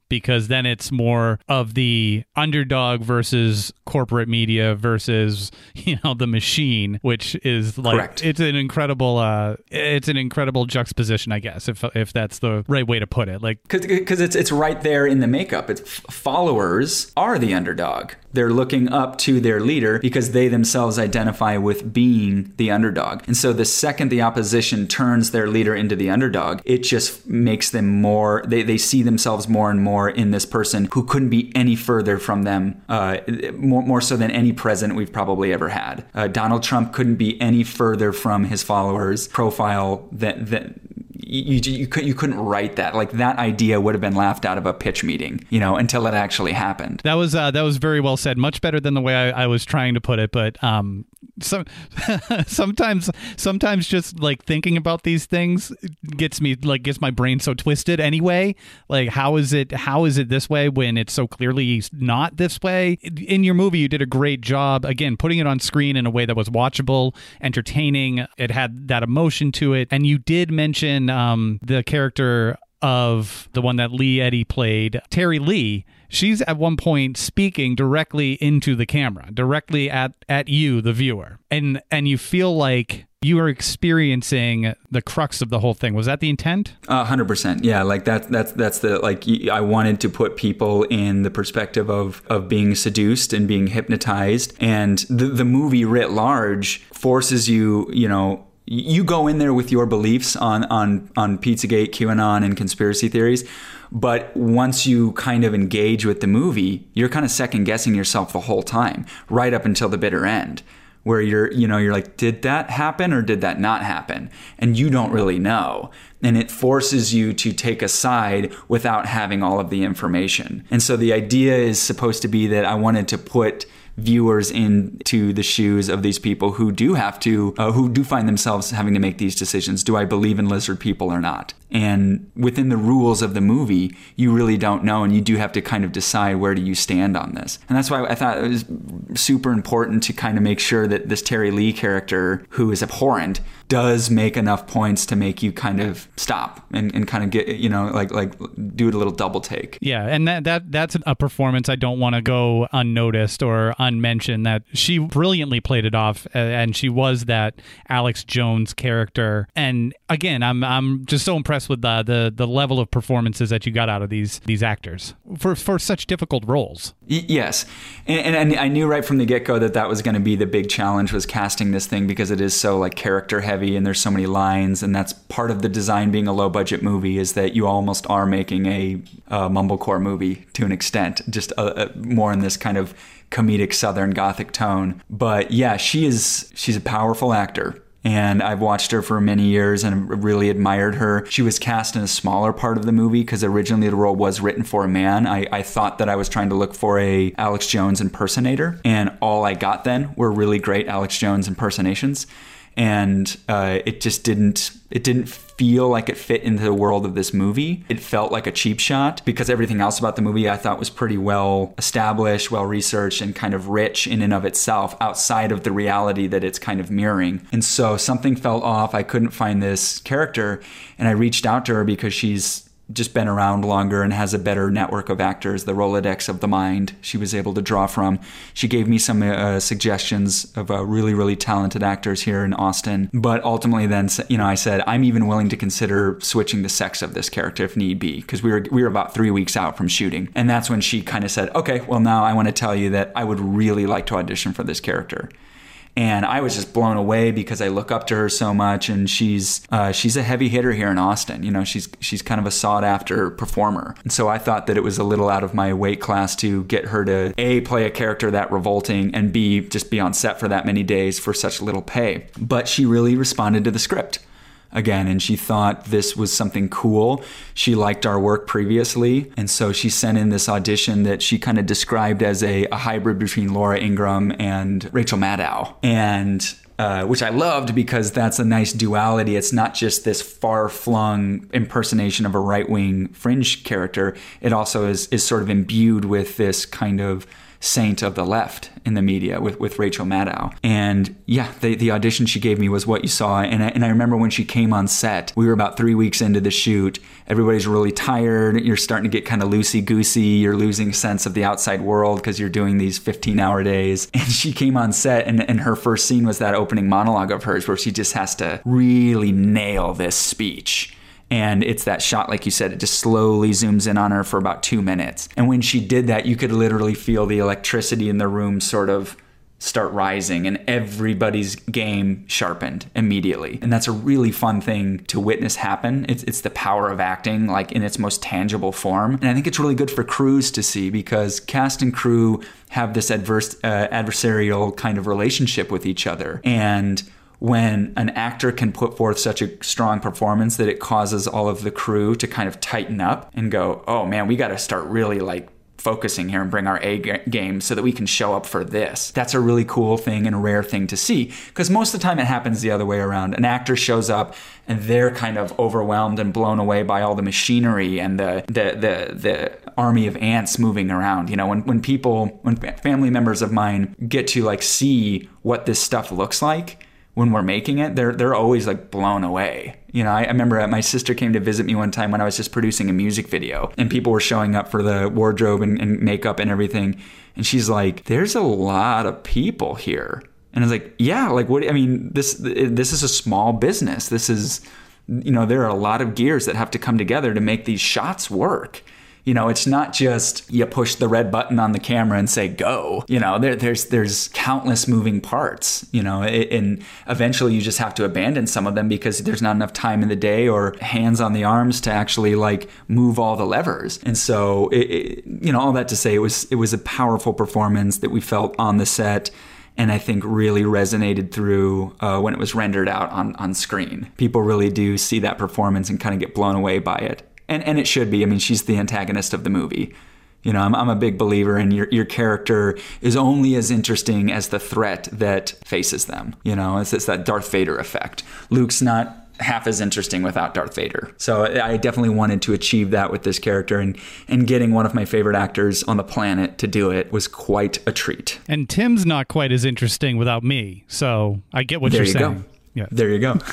because then it's more of the underdog versus corporate media versus, you know, the machine, which is like, Correct. It's an incredible, uh, it's an incredible juxtaposition, I guess, if if that's the right way to put it. Like, because it's it's right there in the makeup. It's followers are the underdog. They're looking up to their leader because they themselves identify with being the underdog. And so the second the opposition turns their leader into the underdog, it just makes them more, they, they see themselves more and more in this person who couldn't be any further from them, uh, more, more so than any president we've probably ever had. Uh, Donald Trump couldn't be any further from his followers' profile than, than You, you, you, could, you couldn't write that. Like, that idea would have been laughed out of a pitch meeting, you know, until it actually happened. That was uh, that was very well said. Much better than the way I, I was trying to put it. But um, so sometimes, sometimes just like thinking about these things gets me like gets my brain so twisted. Anyway, like how is it how is it this way when it's so clearly not this way? In your movie, you did a great job again putting it on screen in a way that was watchable, entertaining. It had that emotion to it, and you did mention um, the character of the one that Lee Eddy played, Terry Lee. She's at one point speaking directly into the camera, directly at, at you, the viewer. And and you feel like you are experiencing the crux of the whole thing. Was that the intent? A hundred percent. Yeah. Like that, that's, that's the, like, I wanted to put people in the perspective of, of being seduced and being hypnotized. And the, the movie writ large forces you, you know, you go in there with your beliefs on, on, on Pizzagate, QAnon, and conspiracy theories. But once you kind of engage with the movie, you're kind of second guessing yourself the whole time, right up until the bitter end, where you're, you know, you're like, did that happen or did that not happen? And you don't really know. And it forces you to take a side without having all of the information. And so the idea is supposed to be that I wanted to put viewers into the shoes of these people who do have to, uh, who do find themselves having to make these decisions. Do I believe in lizard people or not? And within the rules of the movie, you really don't know, and you do have to kind of decide where do you stand on this. And that's why I thought it was super important to kind of make sure that this Terry Lee character, who is abhorrent, does make enough points to make you kind of stop and, and kind of get, you know, like like do it a little double take. Yeah, and that, that that's a performance I don't want to go unnoticed or unmentioned. That she brilliantly played it off, and she was that Alex Jones character. And again, I'm I'm just so impressed with the the, the level of performances that you got out of these these actors for for such difficult roles. Y- yes, and, and I knew right from the get go that that was going to be the big challenge, was casting this thing, because it is so like character heavy and there's so many lines, and that's part of the design being a low budget movie, is that you almost are making a, a mumblecore movie to an extent, just a, a, more in this kind of comedic Southern Gothic tone. But yeah, she is she's a powerful actor. And I've watched her for many years and really admired her. She was cast in a smaller part of the movie because originally the role was written for a man. I, I thought that I was trying to look for a Alex Jones impersonator, and all I got then were really great Alex Jones impersonations. And uh, it just didn't, it didn't feel like it fit into the world of this movie. It felt like a cheap shot, because everything else about the movie I thought was pretty well established, well researched, and kind of rich in and of itself, outside of the reality that it's kind of mirroring. And so something felt off. I couldn't find this character, and I reached out to her because she's just been around longer and has a better network of actors, the Rolodex of the mind she was able to draw from. She gave me some uh, suggestions of uh, really, really talented actors here in Austin. But ultimately then, you know, I said, I'm even willing to consider switching the sex of this character if need be, because we were, we were about three weeks out from shooting. And that's when she kind of said, okay, well, now I want to tell you that I would really like to audition for this character. And I was just blown away because I look up to her so much, and she's uh, she's a heavy hitter here in Austin. You know, she's she's kind of a sought after performer. And so I thought that it was a little out of my weight class to get her to A, play a character that revolting, and B, just be on set for that many days for such little pay. But she really responded to the script again, and she thought this was something cool. She liked our work previously, and so she sent in this audition that she kind of described as a, a hybrid between Laura Ingraham and Rachel Maddow. And Uh, which I loved, because that's a nice duality. It's not just this far-flung impersonation of a right-wing fringe character. It also is, is sort of imbued with this kind of saint of the left in the media with, with Rachel Maddow. And yeah, the, the audition she gave me was what you saw. And I, and I remember when she came on set, we were about three weeks into the shoot. Everybody's really tired. You're starting to get kind of loosey-goosey. You're losing sense of the outside world because you're doing these fifteen-hour days. And she came on set, and, and her first scene was that opening monologue of hers where she just has to really nail this speech. And it's that shot, like you said, it just slowly zooms in on her for about two minutes. And when she did that, you could literally feel the electricity in the room sort of start rising, and everybody's game sharpened immediately. And that's a really fun thing to witness happen. It's, it's the power of acting, like in its most tangible form. And I think it's really good for crews to see, because cast and crew have this adverse, uh, adversarial kind of relationship with each other. And when an actor can put forth such a strong performance that it causes all of the crew to kind of tighten up and go, oh man, we got to start really like focusing here and bring our A game so that we can show up for this. That's a really cool thing and a rare thing to see, because most of the time it happens the other way around. An actor shows up and they're kind of overwhelmed and blown away by all the machinery and the the the, the army of ants moving around. You know, when, when people, when family members of mine get to like see what this stuff looks like when we're making it, they're they're always like blown away. You know, I, I remember my sister came to visit me one time when I was just producing a music video, and people were showing up for the wardrobe and, and makeup and everything. And she's like, there's a lot of people here. And I was like, yeah, like what, I mean, this this is a small business. This is, you know, there are a lot of gears that have to come together to make these shots work. You know, it's not just you push the red button on the camera and say go. You know, there, there's there's countless moving parts, you know, and eventually you just have to abandon some of them because there's not enough time in the day or hands on the arms to actually like move all the levers. And so, it, it, you know, all that to say, it was it was a powerful performance that we felt on the set, and I think really resonated through uh, when it was rendered out on, on screen. People really do see that performance and kind of get blown away by it. And and it should be. I mean, she's the antagonist of the movie. You know, I'm I'm a big believer in your your character is only as interesting as the threat that faces them. You know, it's, it's that Darth Vader effect. Luke's not half as interesting without Darth Vader. So I definitely wanted to achieve that with this character, and, and getting one of my favorite actors on the planet to do it was quite a treat. And Tim's not quite as interesting without me. So I get what there you're you saying. Go. Yeah. There you go.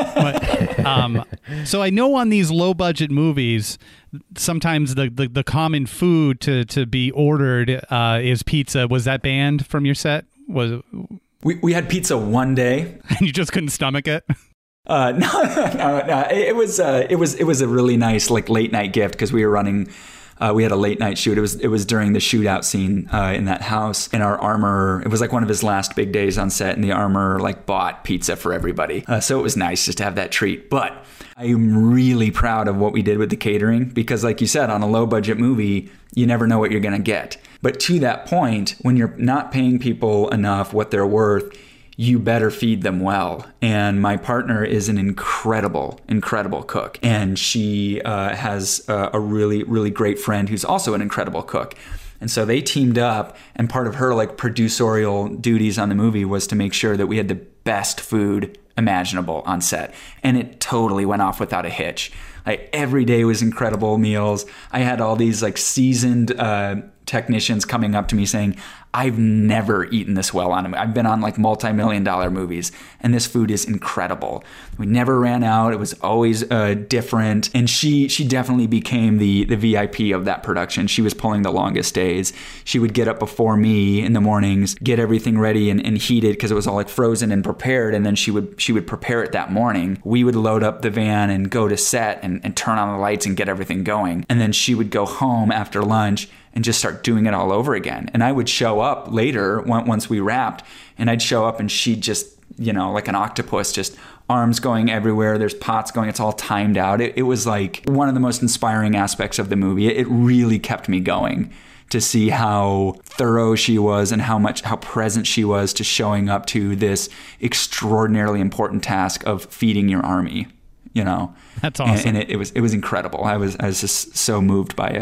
But, um, so I know on these low budget movies, sometimes the, the, the common food to, to be ordered uh, is pizza. Was that banned from your set? Was we we had pizza one day, and you just couldn't stomach it? Uh, no, no, no. It was uh, it was it was a really nice like late night gift, because we were running. Uh, we had a late night shoot. It was it was during the shootout scene uh, in that house. And our armor, it was like one of his last big days on set, and the armor like bought pizza for everybody. Uh, so it was nice just to have that treat. But I am really proud of what we did with the catering, because like you said, on a low budget movie, you never know what you're going to get. But to that point, when you're not paying people enough what they're worth, you better feed them well. And my partner is an incredible, incredible cook. And she uh, has a, a really, really great friend who's also an incredible cook. And so they teamed up, and part of her like producerial duties on the movie was to make sure that we had the best food imaginable on set. And it totally went off without a hitch. Like every day was incredible meals. I had all these like seasoned uh, technicians coming up to me saying, I've never eaten this well on a movie. I've been on like multi-million dollar movies, and this food is incredible. We never ran out. It was always uh, different. And she she definitely became the the V I P of that production. She was pulling the longest days. She would get up before me in the mornings, get everything ready and, and heated, because it was all like frozen and prepared. And then she would she would prepare it that morning. We would load up the van and go to set and, and turn on the lights and get everything going. And then she would go home after lunch and just start doing it all over again. And I would show up later once we wrapped, and I'd show up and she'd just, you know, like an octopus, just arms going everywhere. There's pots going. It's all timed out. It, it was like one of the most inspiring aspects of the movie. It really kept me going to see how thorough she was and how much, how present she was to showing up to this extraordinarily important task of feeding your army, you know. That's awesome. And, and it, it was, it was incredible. I was, I was just so moved by it.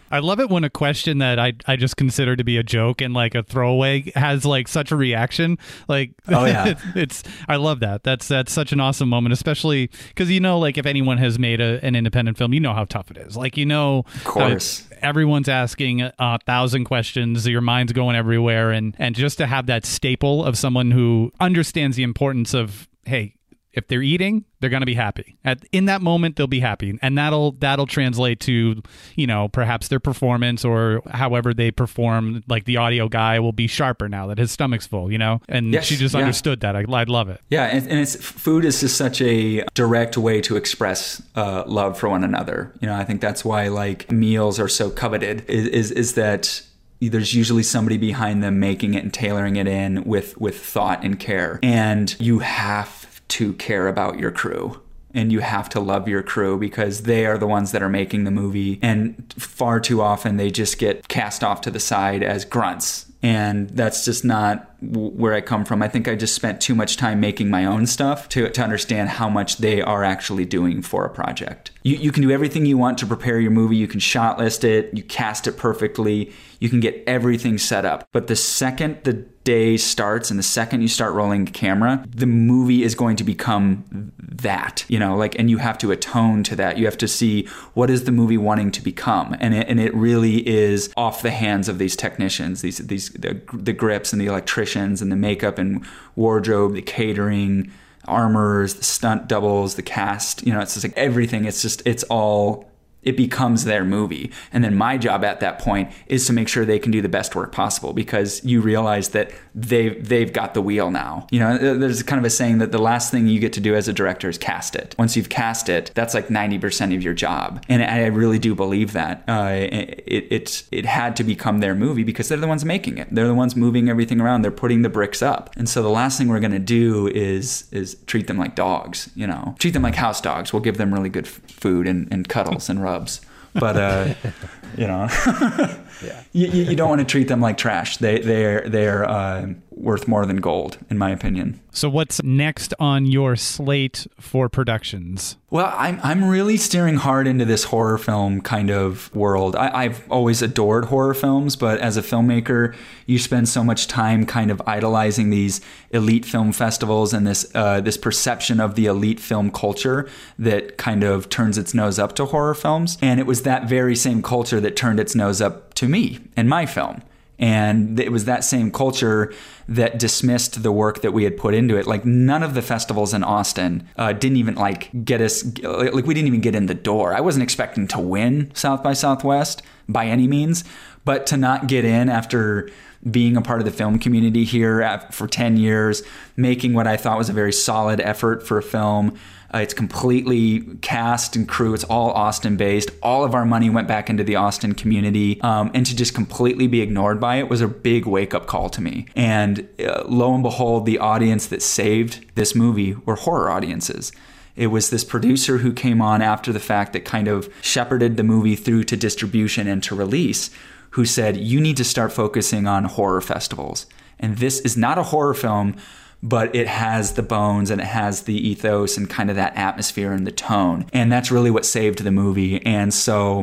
I love it when a question that I I just consider to be a joke and like a throwaway has like such a reaction. Like, oh yeah, it's, it's I love that. That's that's such an awesome moment, especially because you know, like if anyone has made a, an independent film, you know how tough it is. Like you know, of course, uh, everyone's asking a thousand questions. Your mind's going everywhere, and and just to have that staple of someone who understands the importance of, hey, if they're eating, they're going to be happy. At in that moment, they'll be happy, and that'll that'll translate to, you know, perhaps their performance or however they perform. Like the audio guy will be sharper now that his stomach's full, you know. And yes, she just yeah. understood that. I, I love it. Yeah, and, and it's food is just such a direct way to express uh, love for one another. You know, I think that's why like meals are so coveted. Is is, is that there's usually somebody behind them making it and tailoring it in with with thought and care, and you have to care about your crew and you have to love your crew because they are the ones that are making the movie, and far too often they just get cast off to the side as grunts. And that's just not where I come from. I think I just spent too much time making my own stuff to, to understand how much they are actually doing for a project. You, you can do everything you want to prepare your movie. You can shot list it. You cast it perfectly. You can get everything set up. But the second the day starts and the second you start rolling the camera, the movie is going to become that, you know, like, and you have to atone to that. You have to see what is the movie wanting to become. And it, and it really is off the hands of these technicians, these, these, the, the grips and the electricians and the makeup and wardrobe, the catering, armors, the stunt doubles, the cast, you know, it's just like everything. It's just, it's all, it becomes their movie. And then my job at that point is to make sure they can do the best work possible, because you realize that they've, they've got the wheel now. You know, there's kind of a saying that the last thing you get to do as a director is cast it. Once you've cast it, that's like ninety percent of your job. And I really do believe that. Uh, it, it, it had to become their movie because they're the ones making it. They're the ones moving everything around. They're putting the bricks up. And so the last thing we're going to do is, is treat them like dogs, you know, treat them like house dogs. We'll give them really good f- food and, and cuddles and rubs. But uh, you know, yeah. you, you don't want to treat them like trash. They they're they're uh, worth more than gold, in my opinion. So what's next on your slate for productions? Well, I'm I'm really steering hard into this horror film kind of world. I, I've always adored horror films, but as a filmmaker, you spend so much time kind of idolizing these elite film festivals and this uh, this perception of the elite film culture that kind of turns its nose up to horror films. And it was that very same culture that turned its nose up to me and my film. And it was that same culture that dismissed the work that we had put into it. Like none of the festivals in Austin uh, didn't even like get us, like we didn't even get in the door. I wasn't expecting to win South by Southwest by any means, but to not get in after being a part of the film community here for ten years, making what I thought was a very solid effort for a film. Uh, it's completely cast and crew. It's all Austin based. All of our money went back into the Austin community. Um, and to just completely be ignored by it was a big wake up call to me. And uh, lo and behold, the audience that saved this movie were horror audiences. It was this producer who came on after the fact that kind of shepherded the movie through to distribution and to release, who said, you need to start focusing on horror festivals. And this is not a horror film, but it has the bones and it has the ethos and kind of that atmosphere and the tone. And that's really what saved the movie. And so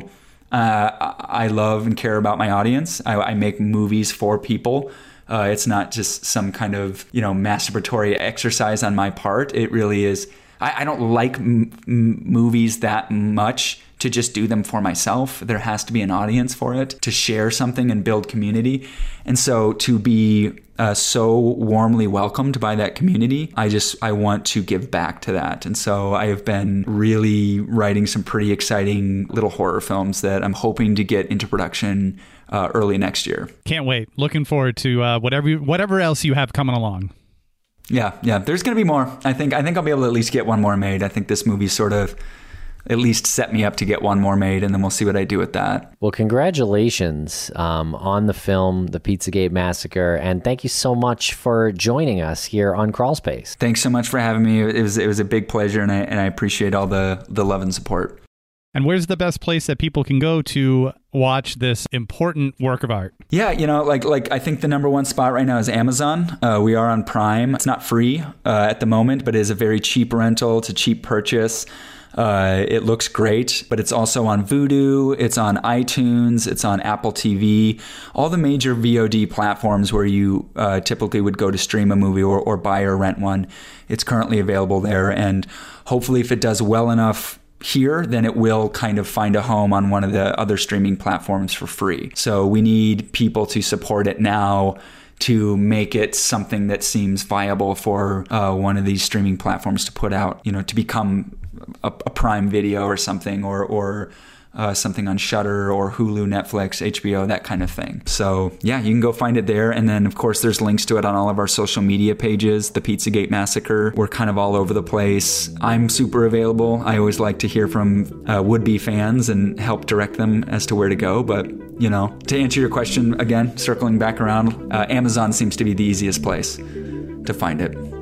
uh, I love and care about my audience. I, I make movies for people. Uh, it's not just some kind of, you know, masturbatory exercise on my part. It really is. I, I don't like m- m- movies that much to just do them for myself. There has to be an audience for it, to share something and build community. And so to be uh, so warmly welcomed by that community, I just, I want to give back to that. And so I have been really writing some pretty exciting little horror films that I'm hoping to get into production uh, early next year. Can't wait. Looking forward to uh, whatever whatever else you have coming along. Yeah, yeah. There's going to be more. I think I think I'll be able to at least get one more made. I think this movie sort of at least set me up to get one more made, and then we'll see what I do with that. Well, congratulations um, on the film, The Pizzagate Massacre, and thank you so much for joining us here on Crawlspace. Thanks so much for having me. It was it was a big pleasure, and I and I appreciate all the the love and support. And where's the best place that people can go to watch this important work of art? Yeah, you know, like like I think the number one spot right now is Amazon. Uh, we are on Prime. It's not free uh, at the moment, but it is a very cheap rental. It's a cheap purchase. Uh, it looks great, but it's also on Vudu, it's on iTunes, it's on Apple T V, all the major V O D platforms where you uh, typically would go to stream a movie or, or buy or rent one. It's currently available there, and hopefully if it does well enough here, then it will kind of find a home on one of the other streaming platforms for free. So we need people to support it now to make it something that seems viable for uh, one of these streaming platforms to put out, you know, to become a, a Prime Video or something, or or uh, something on Shudder or Hulu, Netflix, H B O, that kind of thing. So yeah, you can go find it there. And then of course there's links to it on all of our social media pages. The Pizzagate Massacre, we're kind of all over the place. I'm super available. I always like to hear from uh, would-be fans and help direct them as to where to go. But you know, to answer your question again, circling back around, uh, Amazon seems to be the easiest place to find it.